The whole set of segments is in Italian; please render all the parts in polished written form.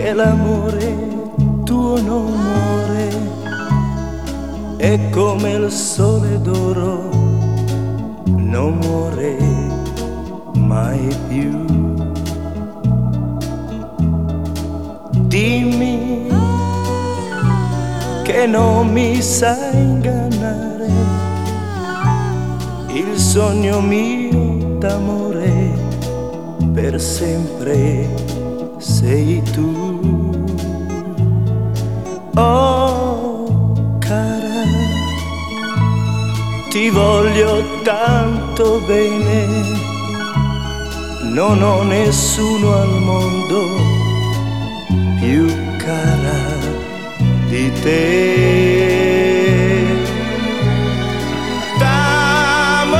che l'amore tuo non muore, è come il sole d'oro, non muore mai più. Dimmi che non mi sai ingannare, il sogno mio d'amore per sempre sei tu. Oh cara, ti voglio tanto bene, non ho nessuno al mondo più cara di te. T'amo,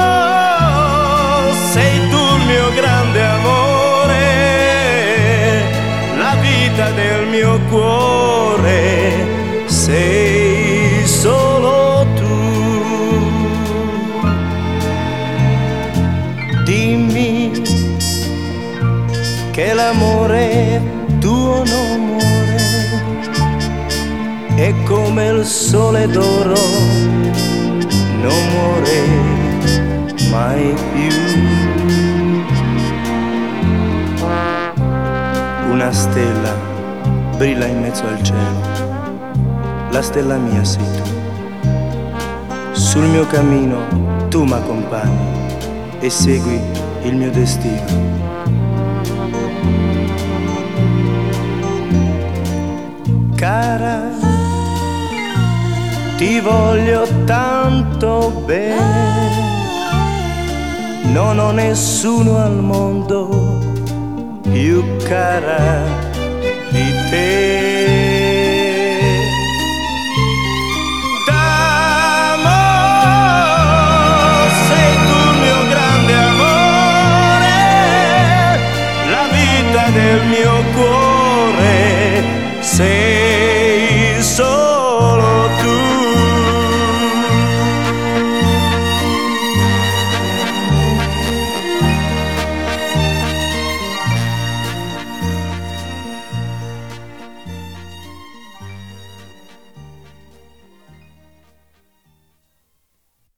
sei tu il mio grande amore, la vita del mio cuore, sei solo tu. Dimmi che l'amore tuo non muore, è come il sole d'oro, non muore mai più. Una stella brilla in mezzo al cielo, la stella mia sei tu. Sul mio cammino tu m'accompagni e segui il mio destino. Cara, ti voglio tanto bene, non ho nessuno al mondo più cara di te. T'amo, sei tu il mio grande amore, la vita del mio cuore, sei